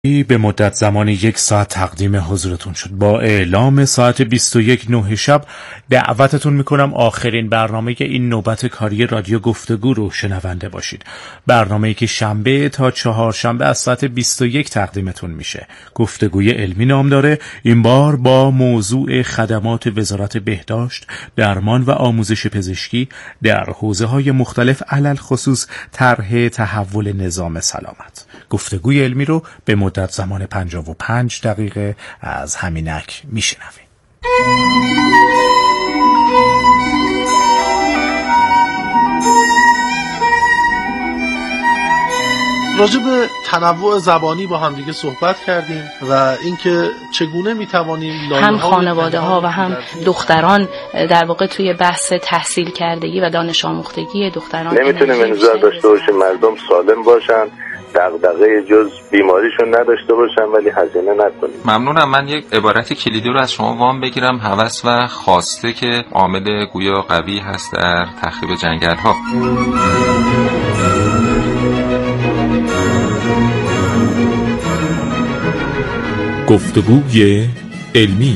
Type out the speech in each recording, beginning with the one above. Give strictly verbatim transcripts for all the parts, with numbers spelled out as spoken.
به مدت زمانی یک ساعت تقدیم حضورتون شد. با اعلام ساعت بیست و یک نه شب دعوتتون میکنم آخرین برنامه این نوبت کاری رادیو گفتگو رو شنونده باشید. برنامه‌ای که شنبه تا چهارشنبه از ساعت بیست و یک تقدیمتون میشه. گفتگوی علمی نام داره. این بار با موضوع خدمات وزارت بهداشت، درمان و آموزش پزشکی در حوزه‌های مختلف، علل خصوص طرح تحول نظام سلامت. گفتگوی علمی رو به مدت زمان پنجاه و پنج دقیقه از همینک میشنویم. راجع به تنوع زبانی با هم دیگه صحبت کردیم و اینکه چگونه میتوانیم هم خانواده ها و هم دختران در واقع توی بحث تحصیل کردگی و دانش آموختگی دختران نمیتونیم انتظار داشته باشیم مردم سالم باشن، دغدغه جز بیماریشون نداشته باشن ولی هزینه نکنیم. ممنونم. من یک عبارت کلیدی رو از شما وام بگیرم. هوس و خواسته که عامل گویا قوی هست در تخریب جنگل‌ها. گفتگوی علمی.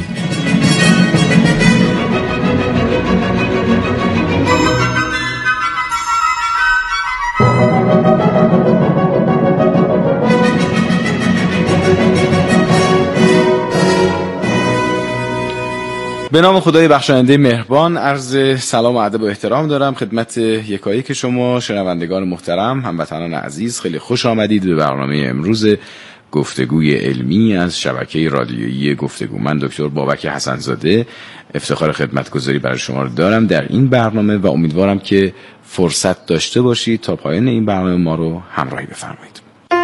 به نام خدای بخشاینده مهربان عرض سلام و ادب و احترام دارم خدمت یکایک شما شنوندگان محترم، هموطنان عزیز. خیلی خوش آمدید به برنامه امروز گفتگوی علمی از شبکه رادیویی گفتگو. من دکتر بابک حسن‌زاده افتخار خدمتگزاری برای شما رو دارم در این برنامه و امیدوارم که فرصت داشته باشید تا پایان این برنامه ما رو همراهی بفرمایید.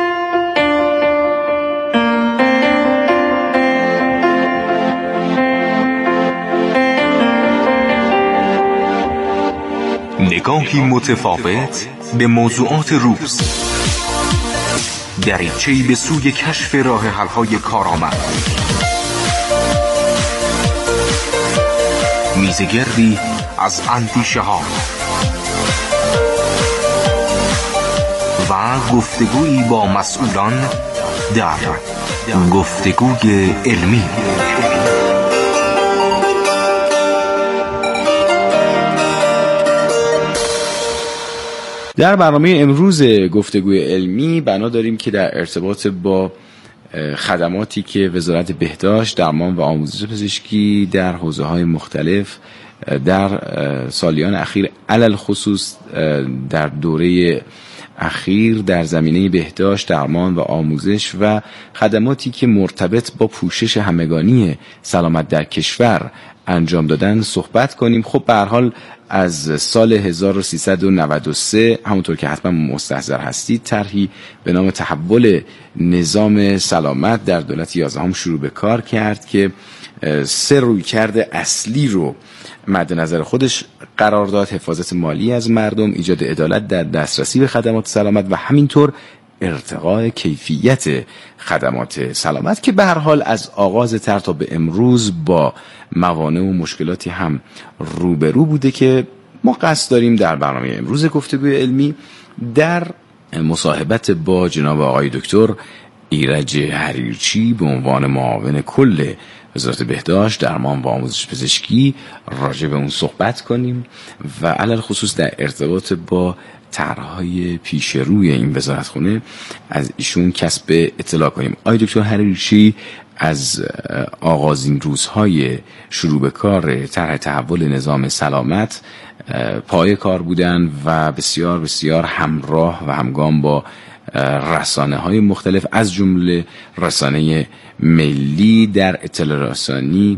نگاهی متفاوت به موضوعات روز، دریچه‌ای به سوی کشف راه حل‌های کارآمد، میزگردی از اندیشه‌ها و گفتگویی با مسئولان در گفتگوی علمی. در برنامه امروز گفتگوی علمی بنا داریم که در ارتباط با خدماتی که وزارت بهداشت، درمان و آموزش پزشکی در حوزه‌های مختلف در سالیان اخیر علل خصوص در دوره اخیر در زمینه بهداشت، درمان و آموزش و خدماتی که مرتبط با پوشش همگانی سلامت در کشور انجام دادن صحبت کنیم. خب به هر حال از سال هزار و سیصد و نود و سه همونطور که حتما مستحضر هستید طرحی به نام تحول نظام سلامت در دولت یازدهم شروع به کار کرد که سه رویکرد اصلی رو مد نظر خودش قرار داد: حفاظت مالی از مردم، ایجاد عدالت در دسترسی به خدمات سلامت و همینطور ارتقاء کیفیت خدمات سلامت که به هر حال از آغاز طرح تا به امروز با موانع و مشکلاتی هم روبرو بوده که ما قصد داریم در برنامه امروز گفتگوی علمی در مصاحبت با جناب آقای دکتر ایرج حریرچی به عنوان معاون کل وزارت بهداشت، درمان و آموزش پزشکی راجع به اون صحبت کنیم و علل خصوص در ارتباط با طرح‌های پیش روی این وزارتخونه از ایشون کسب اطلاع کنیم. آقای دکتر حریرچی از آغازین روزهای شروع به کار طرح تحول نظام سلامت پای کار بودن و بسیار بسیار همراه و همگام با رسانه‌های مختلف از جمله رسانه ملی در اطلاع رسانی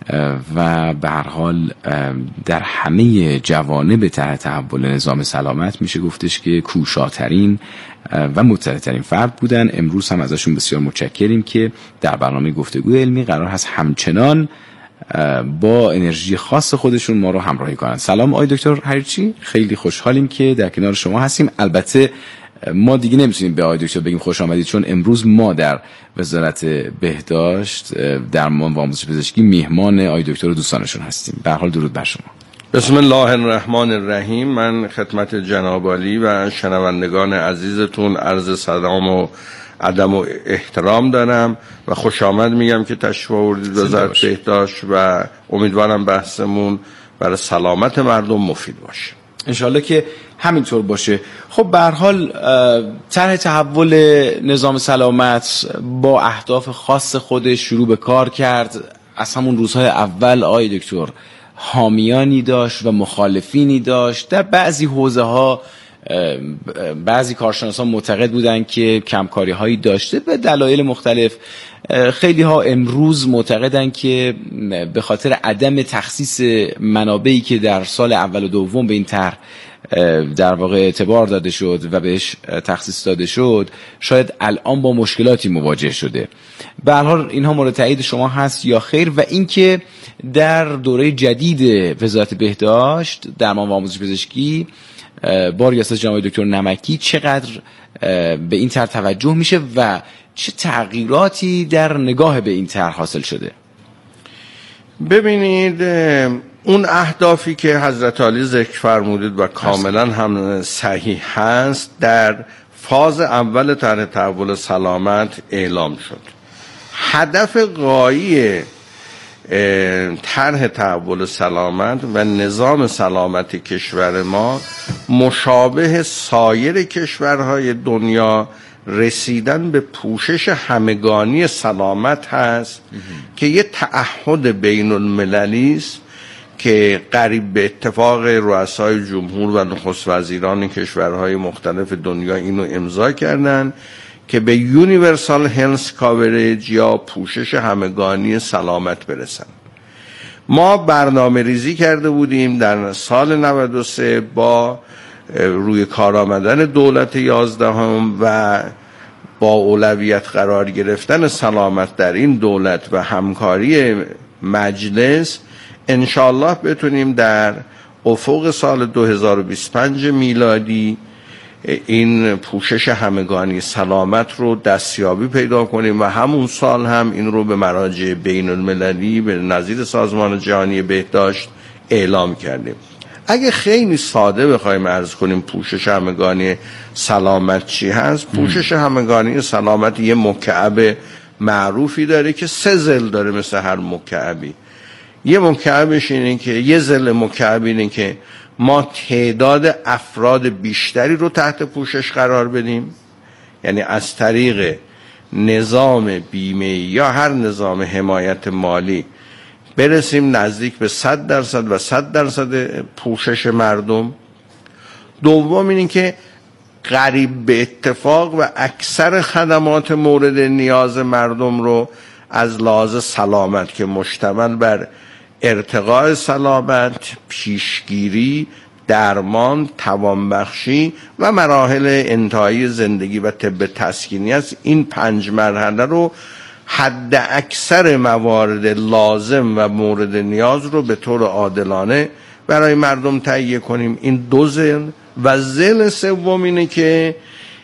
و به هر حال در همه جوانب طرح تحول نظام سلامت میشه گفتش که کوشاترین و مطلع‌ترین فرد بودن. امروز هم ازشون بسیار متشکریم که در برنامه گفتگوی علمی قرار هست همچنان با انرژی خاص خودشون ما رو همراهی کنن. سلام آقای دکتر حریرچی، خیلی خوشحالیم که در کنار شما هستیم. البته ما دیگه نمیتونیم به آقای دکتر بگیم خوش آمدید چون امروز ما در وزارت بهداشت، درمان و آموزش پزشکی میهمان آقای دکتر و دوستانشون هستیم. به هر حال درود بر شما. بسم الله الرحمن الرحیم. من خدمت جناب عالی و شنوندگان عزیزتون عرض سلام و ادب و احترام دارم و خوش آمد میگم که تشریف آوردید وزارت بهداشت و امیدوارم بحثمون برای سلامت مردم مفید باشه. انشالله که همینطور باشه. خب به هر حال طرح تحول نظام سلامت با اهداف خاص خودش شروع به کار کرد. از همون روزهای اول آقای دکتر حامیانی داشت و مخالفینی داشت. در بعضی حوزه ها بعضی کارشناسان معتقد بودند که کمکاری هایی داشته به دلایل مختلف. خیلی ها امروز معتقدن که به خاطر عدم تخصیص منابعی که در سال اول و دوم به این طرح در واقع اعتبار داده شد و بهش تخصیص داده شد شاید الان با مشکلاتی مواجه شده. به هر حال اینها مورد تایید شما هست یا خیر؟ و اینکه در دوره جدید وزارت بهداشت درمان و آموزش پزشکی با ریاست جناب دکتر نمکی چقدر به این طرح توجه میشه و چه تغییراتی در نگاه به این طرح حاصل شده؟ ببینید اون اهدافی که حضرت عالی ذکر فرمودید و کاملا هم صحیح هست در فاز اول طرح تحول سلامت اعلام شد. هدف غایی طرح تحول سلامت و نظام سلامت کشور ما مشابه سایر کشورهای دنیا رسیدن به پوشش همگانی سلامت هست که یه تعهد بین المللی است که قریب به اتفاق رؤسای جمهور و نخست وزیران کشورهای مختلف دنیا اینو امضا کردن که به یونیورسال هلث کاورج یا پوشش همگانی سلامت برسن. ما برنامه ریزی کرده بودیم در سال نود و سه با روی کار آمدن دولت یازدهم و با اولویت قرار گرفتن سلامت در این دولت و همکاری مجلس انشالله بتونیم در افق سال دو هزار و بیست و پنج میلادی این پوشش همگانی سلامت رو دستیابی پیدا کنیم و همون سال هم این رو به مراجع بین المللی به نظیر سازمان جهانی بهداشت اعلام کردیم. اگه خیلی ساده بخوایم عرض کنیم پوشش همگانی سلامت چی هست، پوشش همگانی سلامت یه مکعب معروفی داره که سه ضلع داره مثل هر مکعبی. یه مکعبش اینه که یه ضلع مکعب اینه که ما تعداد افراد بیشتری رو تحت پوشش قرار بدیم، یعنی از طریق نظام بیمه یا هر نظام حمایت مالی برسیم نزدیک به صد درصد و صد درصد پوشش مردم. دوم اینه که قریب به اتفاق و اکثر خدمات مورد نیاز مردم رو از لحاظ سلامت که مشتمل بر ارتقاء سلامت، پیشگیری، درمان، توانبخشی و مراحل انتهایی زندگی و طب تسکینی است، این پنج مرحله رو حد اکثر موارد لازم و مورد نیاز رو به طور عادلانه برای مردم تهیه کنیم. این دو ضلع. و ضلع سوم اینه که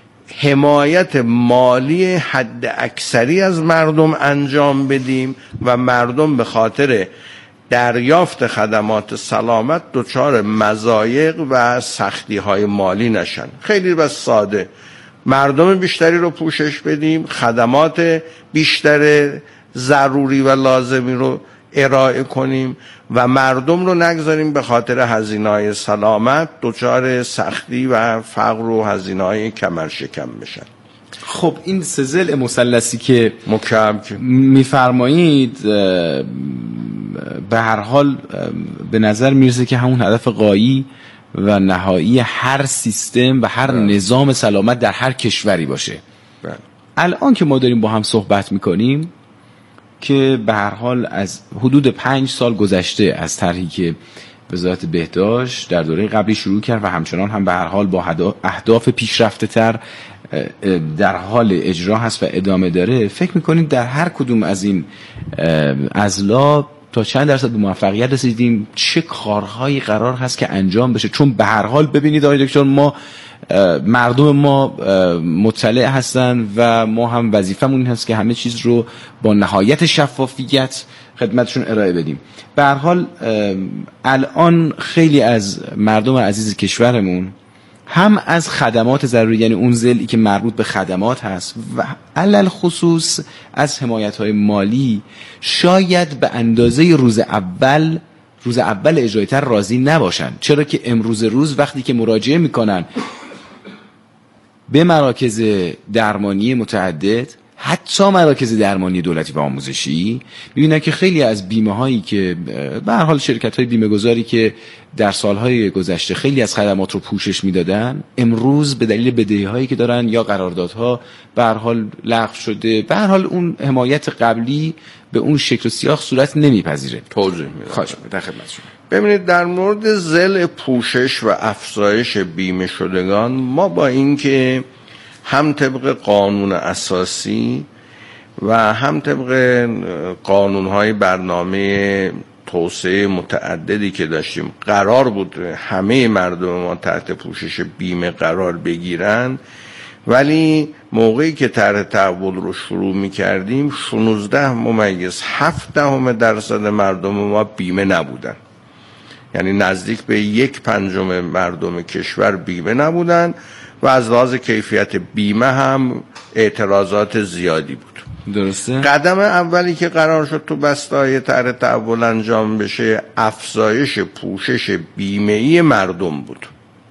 حمایت مالی حد اکثری از مردم انجام بدیم و مردم به خاطر دریافت خدمات سلامت دچار مضایق و سختی های مالی نشن. خیلی بس ساده، مردم بیشتری رو پوشش بدیم، خدمات بیشتر ضروری و لازمی رو ارائه کنیم و مردم رو نگذاریم به خاطر هزینه‌های سلامت دچار سختی و فقر و هزینه‌های کمرشکم بشن. خب این سه ضلع مثلثی که مکعب میفرمایید به هر حال به نظر میرسه که همون هدف غایی و نهایی هر سیستم و هر بله. نظام سلامت در هر کشوری باشه. بله. الان که ما داریم با هم صحبت میکنیم که به هر حال از حدود پنج سال گذشته از طرحی که وزارت بهداشت در دوره قبلی شروع کرد و همچنان هم به هر حال با اهداف پیشرفته تر در حال اجرا هست و ادامه داره، فکر میکنید در هر کدوم از این اضلاع تا چند درصد به موفقیت رسیدیم؟ چه کارهایی قرار هست که انجام بشه؟ چون به هر حال ببینید آقای دکتر، ما مردم ما مطلع هستن و ما هم وظیفمون هست که همه چیز رو با نهایت شفافیت خدمتشون ارائه بدیم. به هر حال الان خیلی از مردم عزیز کشورمون هم از خدمات ضروری، یعنی اون ضلعی که مربوط به خدمات هست، و علل خصوص از حمایت‌های مالی شاید به اندازه روز اول روز اول اجرایی تر راضی نباشن. چرا که امروز روز وقتی که مراجعه میکنن به مراکز درمانی متعدد، حتی مراکز درمانی دولتی و آموزشی، می‌بینن که خیلی از بیمه هایی که به هر حال شرکت های بیمه گذاری که در سالهای گذشته خیلی از خدمات رو پوشش میدادن، امروز به دلیل بدهی هایی که دارن یا قراردادها به هر حال لغو شده، به هر حال اون حمایت قبلی به اون شکل و سیاق صورت نمیپذیره. توضیح میدم. خواهش می‌کنم، در خدمت شما. ببینید، در مورد ضلع پوشش و افزایش بیمه شدگان، ما با اینکه هم طبق قانون اساسی و هم طبق قانون‌های برنامه توسعه متعددی که داشتیم قرار بود همه مردم ما تحت پوشش بیمه قرار بگیرن، ولی موقعی که طرح تحول رو شروع می‌کردیم شانزده ممیز هفت دهم درصد مردم ما بیمه نبودن. یعنی نزدیک به یک پنجم مردم کشور بیمه نبودن و از لحاظ کیفیت بیمه هم اعتراضات زیادی بود. درسته؟ قدم اولی که قرار شد تو بسته‌های طرح تحول انجام بشه افزایش پوشش بیمه‌ای مردم بود.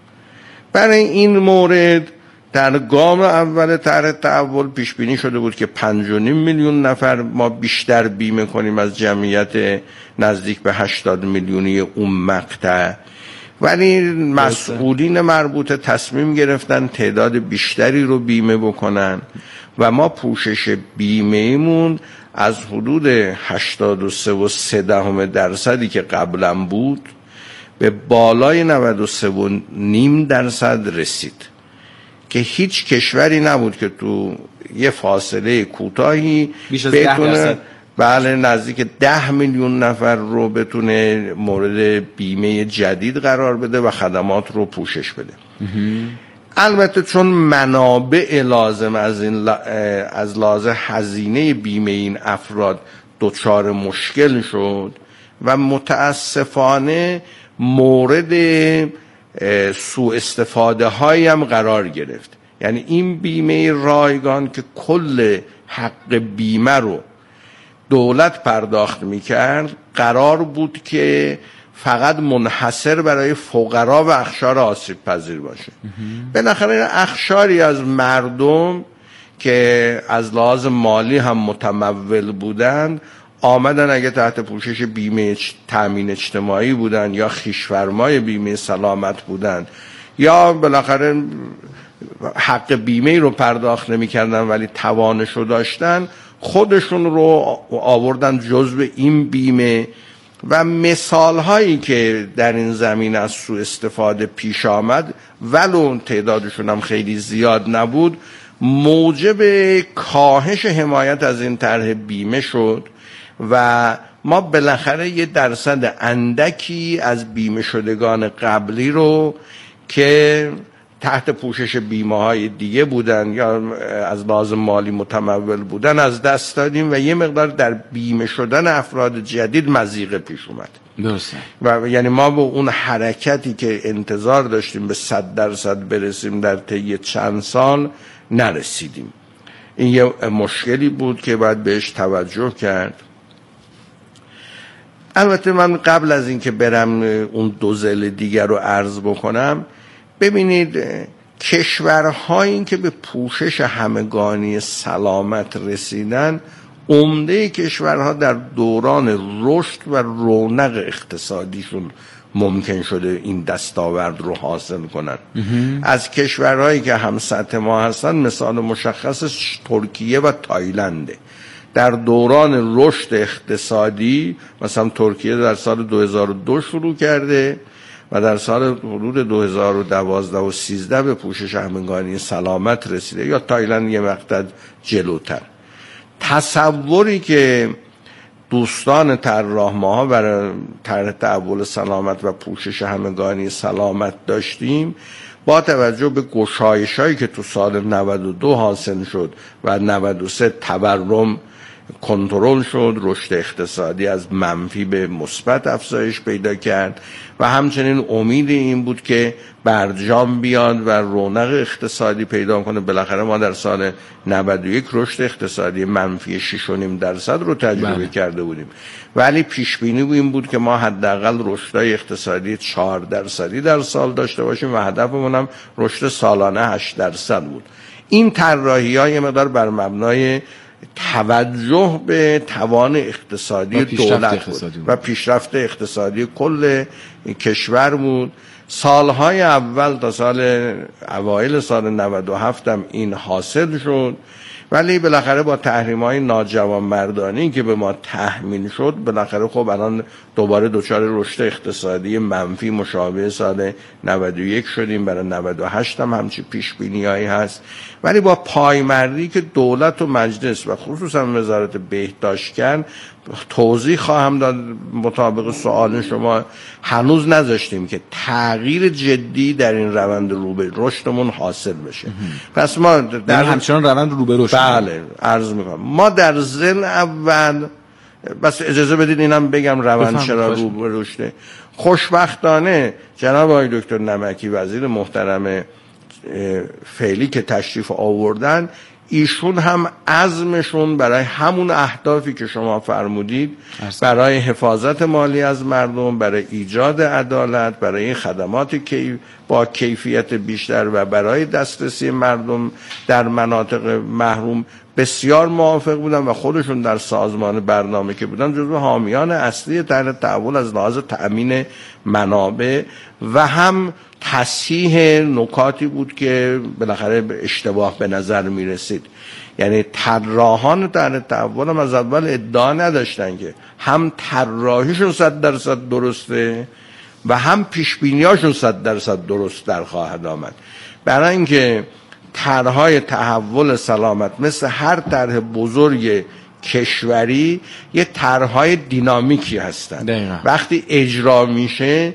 برای این مورد در گام اول طرح تحول پیش بینی شده بود که پنج و نیم میلیون نفر ما بیشتر بیمه کنیم از جمعیت نزدیک به هشتاد میلیونی اون مقطع، ولی مسئولین مربوطه تصمیم گرفتن تعداد بیشتری رو بیمه بکنن و ما پوشش بیمه‌مون از حدود هشتاد و سه و سه دهم درصدی که قبلا بود به بالای نود و سه و نیم درصد رسید که هیچ کشوری نبود که تو یه فاصله کوتاهی بیش از ده درصد، بله، نزدیک ده میلیون نفر رو بتونه مورد بیمه جدید قرار بده و خدمات رو پوشش بده. البته چون منابع لازم از این از لازم هزینه بیمه این افراد دچار مشکل شد و متاسفانه مورد سوء استفاده هایی هم قرار گرفت. یعنی این بیمه رایگان که کل حق بیمه رو دولت پرداخت میکرد قرار بود که فقط منحصر برای فقرا و اخشار آسیب پذیر باشه. بالاخره اخشاری از مردم که از لحاظ مالی هم متمول بودند آمدن اگه تحت پوشش بیمه تامین اجتماعی بودن یا خویش‌فرمای بیمه سلامت بودن یا بالاخره حق بیمه رو پرداخت نمی‌کردن ولی توانش رو داشتن، خودشون رو آوردن جزو این بیمه و مثال هایی که در این زمینه از سوء استفاده پیش آمد ولو تعدادشون هم خیلی زیاد نبود موجب کاهش حمایت از این طرح بیمه شد و ما بالاخره یه درصد اندکی از بیمه شدگان قبلی رو که تحت پوشش بیمه های دیگه بودن یا از لحاظ مالی متمول بودن از دست دادیم و یه مقدار در بیمه شدن افراد جدید مضیقه پیش اومد. درسته. و یعنی ما با اون حرکتی که انتظار داشتیم به صد درصد برسیم در طی چند سال نرسیدیم. این یه مشکلی بود که باید بهش توجه کرد. البته من قبل از اینکه برم اون دو ضلع دیگر رو عرض بکنم، ببینید کشورهایی که به پوشش همگانی سلامت رسیدن عمده کشورها در دوران رشد و رونق اقتصادیشون ممکن شده این دستاورد رو حاصل کنن. از کشورهایی که هم سطح ما هستن مثال مشخصش ترکیه و تایلنده. در دوران رشد اقتصادی مثلا ترکیه در سال دو هزار و دو شروع کرده و در سال حدود دو هزار و دوازده و سیزده به پوشش همگانی سلامت رسیده، یا تایلند یه مقدار جلوتر. تصوری که دوستان طراح ماها برای طرح تحول سلامت و پوشش همگانی سلامت داشتیم با توجه به گشایش‌هایی که تو سال نود و دو حاصل شد و نود و سه تورم کنترل شد، رشد اقتصادی از منفی به مثبت افزایش پیدا کرد و همچنین امید این بود که برجام بیاد و رونق اقتصادی پیدا کنه. بالاخره ما در سال نود و یک رشد اقتصادی منفی شش و نیم درصد رو تجربه بله. کرده بودیم، ولی پیش بینی این بود که ما حداقل رشدای اقتصادی چهار درصدی در سال داشته باشیم و هدفمون هم رشد سالانه هشت درصد بود. این طراحی‌ها یه مقدار بر مبنای توجه به توان اقتصادی دولت بود و پیشرفت اقتصادی کل کشور بود. سالهای اول تا سال اوایل سال نود و هفت هم این حاصل شد، ولی بالاخره با تحریم‌های ناجوانمردانه‌ای که به ما تحمیل شد بالاخره خب الان دوباره دچار رشد اقتصادی منفی مشابه سال نود و یک شدیم. برای نود و هشت هم همچین پیش‌بینی‌هایی هست، ولی با پایمردی که دولت و مجلس و خصوصا وزارت بهداشت کرد، توضیح خواهم داد مطابق سوال شما، هنوز نذاشتیم که تغییر جدی در این روند رو به رشدمون حاصل بشه. پس ما در همچنان روند رو به رشد. بله عرض میکنم ما در ذهن اول، بس اجازه بدید اینم بگم روند چرا رو به رشده. خوشبختانه جناب آقای دکتر نمکی وزیر محترم فعلی که تشریف آوردن، ایشون هم عزمشون برای همون اهدافی که شما فرمودید، برای حفاظت مالی از مردم، برای ایجاد عدالت، برای خدمات کی با کیفیت بیشتر و برای دسترسی مردم در مناطق محروم بسیار موافق بودن و خودشون در سازمان برنامه که بودن جزو حامیان اصلی طرح تحول از لحاظ تأمین منابع و هم تصحیح نکاتی بود که بالاخره به اشتباه به نظر می رسید. یعنی طراحان طرح تحول هم از اول ادعا نداشتن که هم طراحیشون صد درصد درسته و هم پیشبینیاشون صد درصد درست در خواهد آمد. برای اینکه طرحهای تحول سلامت مثل هر طرح بزرگ کشوری یه طرحهای دینامیکی هستن. دقیقا. وقتی اجرا میشه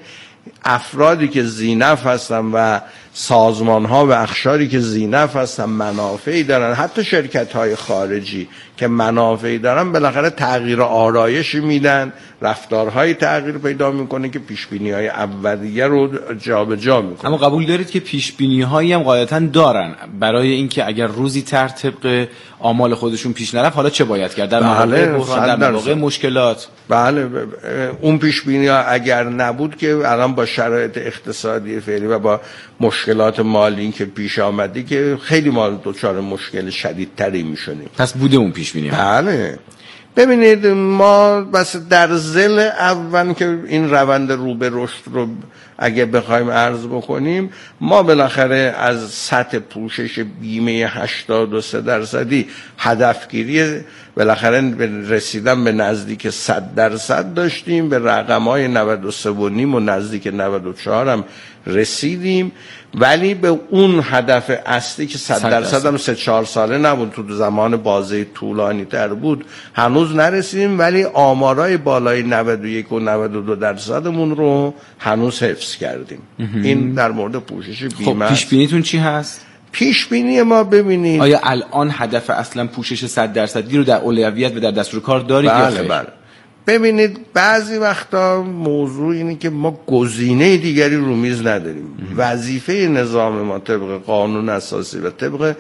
افرادی که ذینفع هستن و سازمان ها و اقشاری که ذینفع هستن منافعی دارن، حتی شرکت های خارجی که منافعی دارن بالاخره تغییر آرایشی میدن، رفتارهای تغییر پیدا میکنه که پیشبینی های اولیه رو جابجا میکنه. اما قبول دارید که پیشبینی هایی هم غالبا دارن برای اینکه اگر روزی طرح طبق آمال خودشون پیش نرفت حالا چه باید کرد در مواقع بحران، در مواقع مشکلات؟ بله اون پیشبینی ها اگر نبود که الان با شرایط اقتصادی فعلی و با مشکلات مالی که پیش آمدی که خیلی ما دچار مشکل شدیدتری میشدیم. پس بوده اون پیشبینی ها؟ بله. ببینید ما بس در ذیل اول که این روند رو به رشد رو اگه بخوایم عرض بکنیم، ما بالاخره از سطح پوشش بیمه هشتاد و سه درصدی هدفگیری بالاخره رسیدن به نزدیک صد درصد داشتیم، به رقم‌های نود و سه و نیم و نزدیک نود و چهار هم رسیدیم، ولی به اون هدف اصلی که صد درصد هم سه چهار ساله نبود، تو زمان بازه طولانی تر بود، هنوز نرسیدیم، ولی آمارای بالای نود و یک و نود و دو درصدمون رو هنوز حفظ کردیم. این در مورد پوشش بیمه. خب پیش بینیتون چی هست؟ پیش بینی ما ببینید آیا الان هدف اصلا پوشش صد درصدی رو در اولویت و در دستور کار دارید یا خیر؟ بله. ببینید بعضی وقتا موضوع اینه که ما گزینه دیگری رو میز نداریم. وظیفه نظام ما طبق قانون اساسی و طبق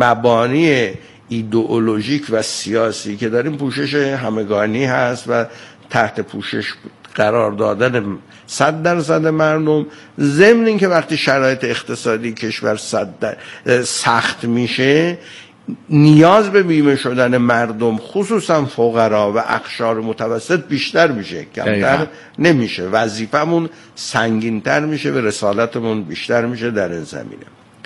مبانی ایدئولوژیک و سیاسی که داریم پوشش همگانی هست و تحت پوشش قرار دادن صد درصد مردم، ضمن این که وقتی شرایط اقتصادی کشور صد سخت میشه نیاز به بیمه شدن مردم خصوصا فقرا و اقشار متوسط بیشتر میشه، کمتر نمیشه. وظیفمون سنگینتر میشه و رسالتمون بیشتر میشه در این زمینه.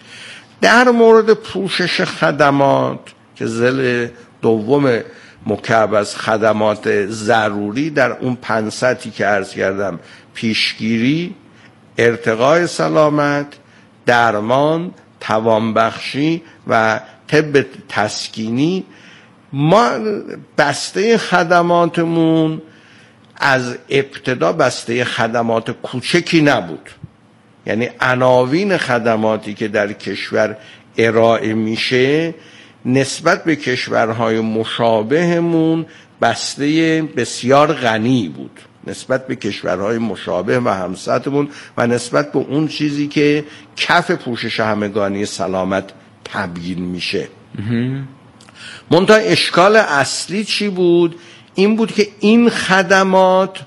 در مورد پوشش خدمات که ذیل دوم مکعب از خدمات ضروری در اون پنج سطحی که عرض کردم، پیشگیری، ارتقای سلامت، درمان، توانبخشی و طب تسکینی، ما بسته خدماتمون از ابتدا بسته خدمات کوچکی نبود. یعنی عناوین خدماتی که در کشور ارائه میشه نسبت به کشورهای مشابهمون بسته بسیار غنی بود، نسبت به کشورهای مشابه و همسطمون و نسبت به اون چیزی که کف پوشش همگانی سلامت تبیین میشه. منتها اشکال اصلی چی بود؟ این بود که این خدمات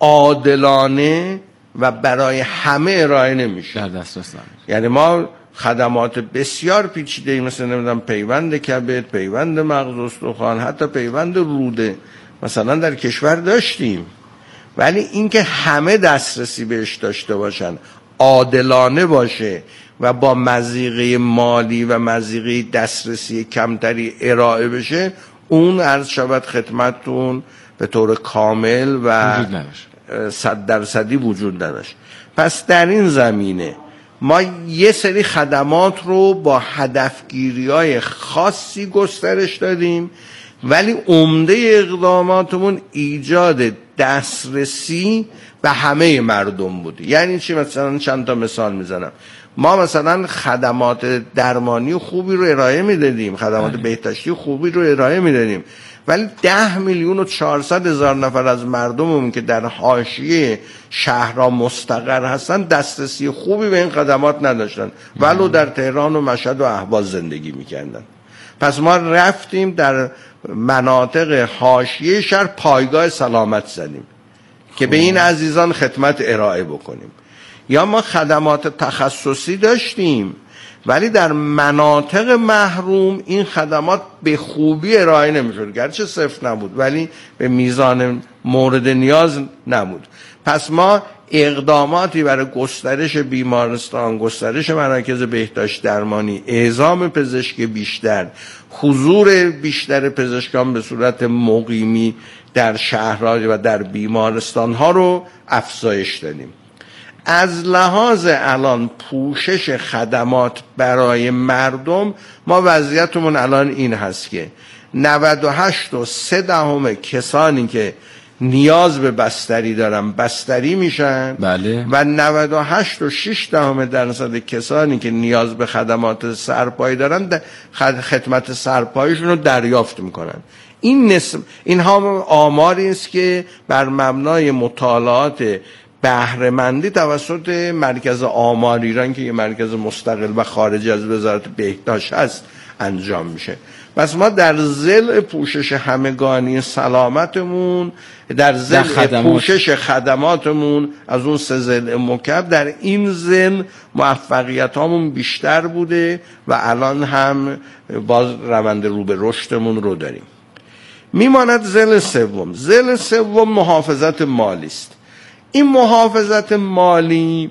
عادلانه و برای همه ارائه نمیشه، در دسترس نمیشه. یعنی ما خدمات بسیار پیچیده مثل نمیدونم پیوند کبد، پیوند مغز استخوان، حتی پیوند روده مثلا در کشور داشتیم، ولی اینکه همه دسترسی بهش داشته باشن، عادلانه باشه و با مضیقه مالی و مضیقه دسترسی کمتری ارائه بشه، اون عرض شود خدمتتون به طور کامل و صد درصدی وجود نداشت. پس در این زمینه ما یه سری خدمات رو با هدفگیری‌های خاصی گسترش دادیم، ولی عمده اقداماتمون ایجاد دسترسی به همه مردم بود. یعنی چی؟ مثلا چند تا مثال میزنم. ما مثلا خدمات درمانی خوبی رو ارائه میدادیم، خدمات بهداشتی خوبی رو ارائه میدادیم، ولی ده میلیون و چهارصد هزار نفر از مردممون که در حاشیه شهرها مستقر هستن دسترسی خوبی به این خدمات نداشتن، ولو در تهران و مشهد و اهواز زندگی میکردن. پس ما رفتیم در مناطق حاشیه شهر پایگاه سلامت زدیم که به این عزیزان خدمت ارائه بکنیم. یا ما خدمات تخصصی داشتیم ولی در مناطق محروم این خدمات به خوبی ارائه نمیشد، گرچه صفر نبود ولی به میزان مورد نیاز نبود. پس ما اقداماتی برای گسترش بیمارستان، گسترش مراکز بهداشت درمانی، اعزام پزشک بیشتر، حضور بیشتر پزشکان به صورت مقیمی در شهرها و در بیمارستانها رو افزایش دادیم. از لحاظ الان پوشش خدمات برای مردم ما وضعیتمون الان این هست که نود و هشت و سه دهم کسانی که نیاز به بستری دارن بستری میشن، بله. و نود و هشت و شش دهم درصد کسانی که نیاز به خدمات سرپایی دارن خدمت سرپاییشون رو دریافت میکنن. این نسب اینها آماری است که بر مبنای مطالعات بهره‌مندی توسط مرکز آمار ایران که یه مرکز مستقل و خارج از وزارت بهداشت هست انجام میشه. پس ما در ضلع پوشش همگانی سلامتمون، در ضلع خدمات. پوشش خدماتمون از اون سه ضلع مکعب، در این ضلع موفقیت هامون بیشتر بوده و الان هم باز روند رو به رشدمون رو داریم. میماند ضلع سوم. ضلع سوم محافظت مالی است. این محافظت مالی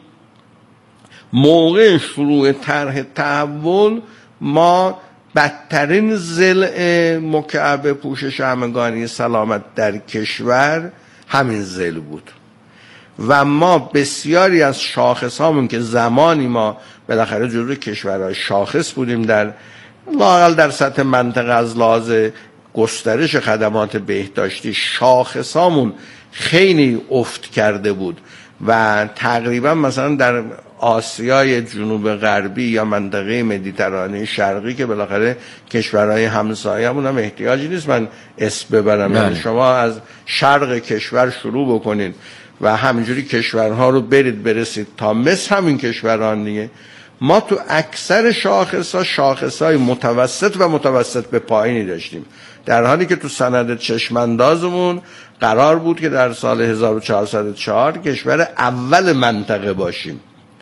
موقع شروع طرح تحول ما بدترین ضلع مکعب پوشش همگانی سلامت در کشور همین ضلع بود و ما بسیاری از شاخص هامون که زمانی ما بالاخره جزو کشورهای شاخص بودیم در لااقل در سطح منطقه از لحاظ گسترش خدمات بهداشتی، شاخص هامون خیلی افت کرده بود و تقریبا مثلا در آسیای جنوب غربی یا منطقه مدیترانه شرقی که بالاخره کشورهای همسایه‌مون هم احتیاجی نیست من اسم ببرم، یعنی شما از شرق کشور شروع بکنید و همینجوری کشورها رو برید برسید تا مصر همین کشوران دیگه، ما تو اکثر شاخص‌ها شاخص‌های متوسط و متوسط به پایینی داشتیم، در حالی که تو سند چشماندازمون قرار بود که در سال هزار و چهارصد و چهار کشور اول منطقه باشیم.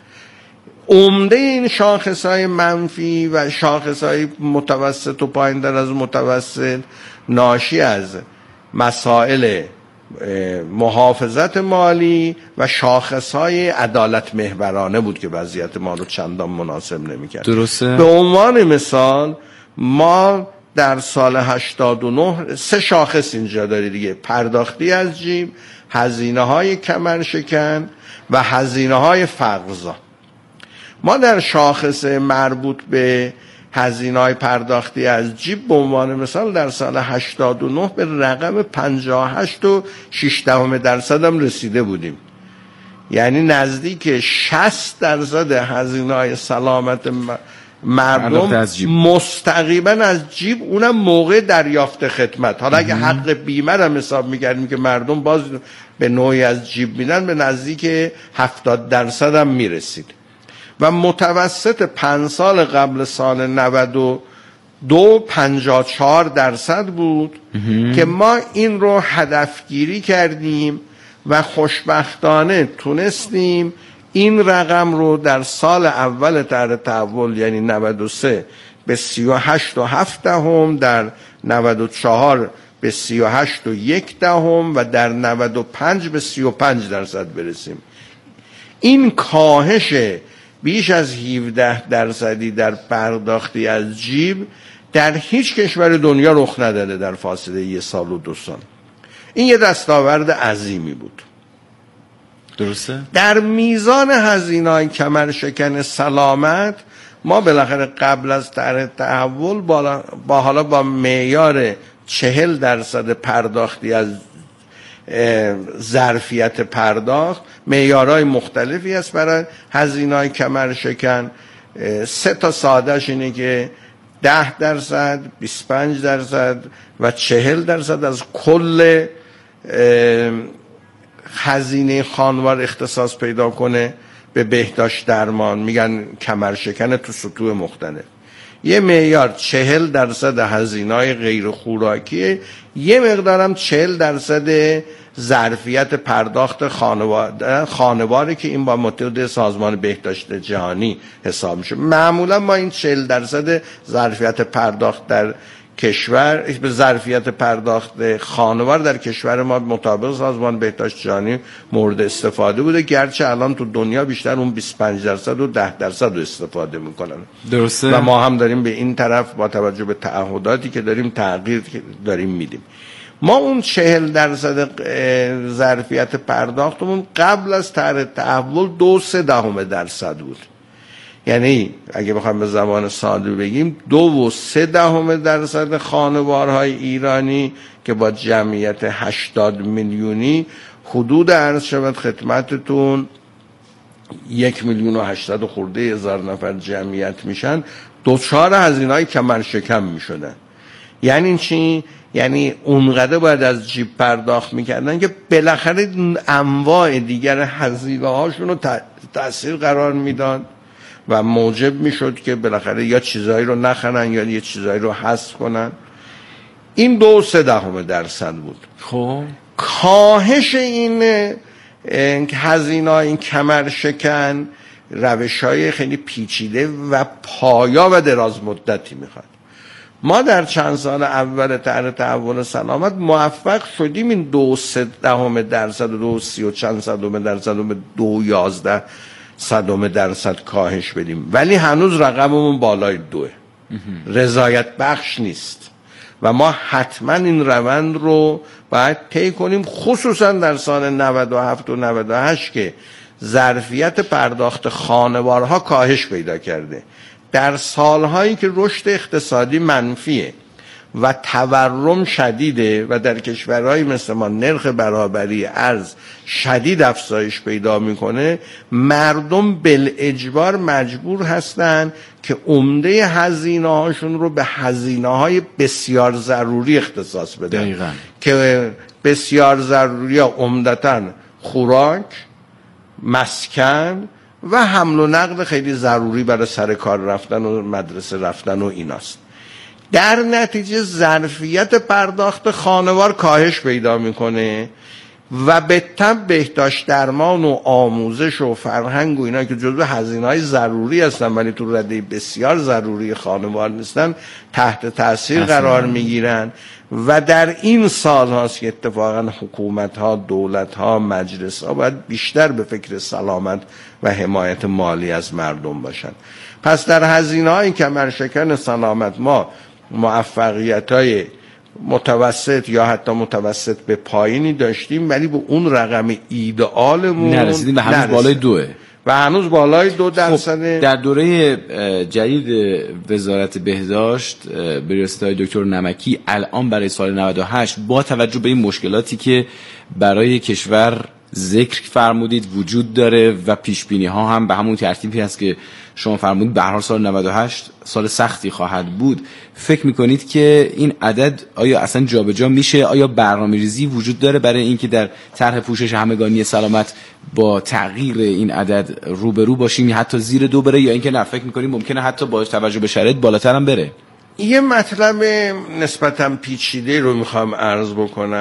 عمده این شاخص‌های منفی و شاخص‌های متوسط و پایین‌تر از متوسط ناشی از مسائل محافظت مالی و شاخص‌های عدالت محورانه بود که وضعیت ما رو چندان مناسب نمی‌کرد. درسته. به عنوان مثال ما در سال هشتاد و نه سه شاخص اینجا داری دیگه: پرداختی از جیب، هزینه‌های کمرشکن و هزینه‌های فقرزا. ما در شاخص مربوط به هزینه‌های پرداختی از جیب به عنوان مثال در سال هشتاد و نه به رقم پنجاه و هشت و شش دهم درصد هم رسیده بودیم، یعنی نزدیک شصت درصد هزینه‌های سلامت مردم مستقیما از جیب، اونم موقع دریافت خدمت. حالا اگه حق بیمه رو حساب می‌کردیم که مردم باز به نوعی از جیب میدن، به نزدیک هفتاد درصد هم میرسید. و متوسط پنج سال قبل سال نود و دو پنجاه و چهار درصد بود که ما این رو هدفگیری کردیم و خوشبختانه تونستیم این رقم رو در سال اول طرح تحول یعنی نود و سه به سی و هشت و هفت دهم، در نود و چهار به سی و هشت و یک دهم و در نود و پنج به سی و پنج درصد برسیم. این کاهش بیش از هفده درصدی در پرداختی از جیب در هیچ کشور دنیا رخ نداده در فاصله یک سال و دو سال. این یه دستاورد عظیمی بود. درسته؟ در میزان هزینه‌های کمرشکن سلامت ما بالاخره قبل از طرح تحول با, با حالا با معیار چهل درصد پرداختی از ظرفیت پرداخت، معیارهای مختلفی هست برای هزینه‌های کمرشکن. سه تا سادهش اینه که ده درصد، بیست و پنج درصد و چهل درصد از کل هزینه خانوار اختصاص پیدا کنه به بهداشت درمان، میگن کمرشکن تو سطوح مختلف. یه معیار چهل درصد هزینه‌های غیر خوراکیه، یه مقدارم چهل درصد ظرفیت پرداخت خانوار خانواری که این با متد سازمان بهداشت جهانی حساب میشه. معمولا ما این چهل درصد ظرفیت پرداخت در کشور به ظرفیت پرداخت خانوار در کشور ما مطابق سازمان بهداشت جهانی مورد استفاده بوده، گرچه الان تو دنیا بیشتر اون بیست و پنج درصد و ده درصد رو استفاده میکنن. درسته. و ما هم داریم به این طرف با توجه به تعهداتی که داریم تغییر داریم میدیم. ما اون چهل درصد ظرفیت پرداختمون قبل از طرح تحول دو سه دهم درصد بود. یعنی اگه بخوایم به زبان ساده بگیم دو و سه دهم درصد خانوارهای ایرانی که با جمعیت هشتاد میلیونی حدود عرض شود خدمتتون یک میلیون و هشتصد خورده هزار نفر جمعیت میشن، دوچار هزینه‌های کمرشکن میشدن. یعنی چی؟ یعنی اونقدر باید از جیب پرداخت میکردن که بالاخره انواع دیگر هزینه هاشون رو تأثیر قرار میداد و موجب میشد که بالاخره یا چیزایی رو نخرن یا یه چیزایی رو حذف کنن. این دو سه دهم درصد بود. خب کاهش این هزینه این کمرشکن روش‌های خیلی پیچیده و پایا و دراز مدتی میخواد. ما در چند سال اول طرح تحول سلامت موفق شدیم این دو سه دهم درصد و دو سی و چند صدم درصد و به دو یازده صدم درصد کاهش بدیم، ولی هنوز رقممون بالای دوه، رضایت بخش نیست و ما حتما این روند رو باید طی کنیم، خصوصا در سال نود و هفت و نود و هشت که ظرفیت پرداخت خانوارها کاهش پیدا کرده. در سالهایی که رشد اقتصادی منفیه و تورم شدیده و در کشورهای مثل ما نرخ برابری ارز شدید افزایش پیدا میکنه، مردم بالاجبار مجبور هستن که عمده هزینه هاشون رو به هزینه های بسیار ضروری اختصاص بدن. دقیقاً. که بسیار ضروری ها عمدتاً خوراک، مسکن و حمل و نقل خیلی ضروری برای سر کار رفتن و مدرسه رفتن و ایناست. در نتیجه ظرفیت پرداخت خانوار کاهش پیدا میکنه و به تبع بهداشت درمان و آموزش و فرهنگ و اینا که جزو هزینه‌های ضروری هستن ولی تو رده بسیار ضروری خانوار نیستن تحت تاثیر قرار میگیرن و در این سال هاست که اتفاقا حکومت ها، دولت ها، مجلس ها باید بیشتر به فکر سلامت و حمایت مالی از مردم باشن. پس در هزینه های کمرشکن سلامت ما موفقیت های متوسط یا حتی متوسط به پایینی داشتیم، ولی به اون رقم ایدئالمون نرسیدیم و هنوز بالای دوه و هنوز بالای دو درصد. خب در دوره جدید وزارت بهداشت به ریاست های دکتر نمکی الان برای سال نود و هشت با توجه به این مشکلاتی که برای کشور ذکر فرمودید وجود داره و پیش بینی ها هم به همون ترتیبی هست که شما فرمودید به هر حال سال نود و هشت سال سختی خواهد بود. فکر میکنید که این عدد آیا اصلا جابجا میشه؟ آیا برنامه‌ریزی وجود داره برای اینکه در طرح پوشش همگانی سلامت با تغییر این عدد روبرو باشیم، یا حتی زیر دو بره، یا اینکه نه فکر میکنید ممکنه حتی با توجه به شرایط بالاتر هم بره؟ یه مطلب نسبتاً پیچیده رو میخوام عرض بکنم.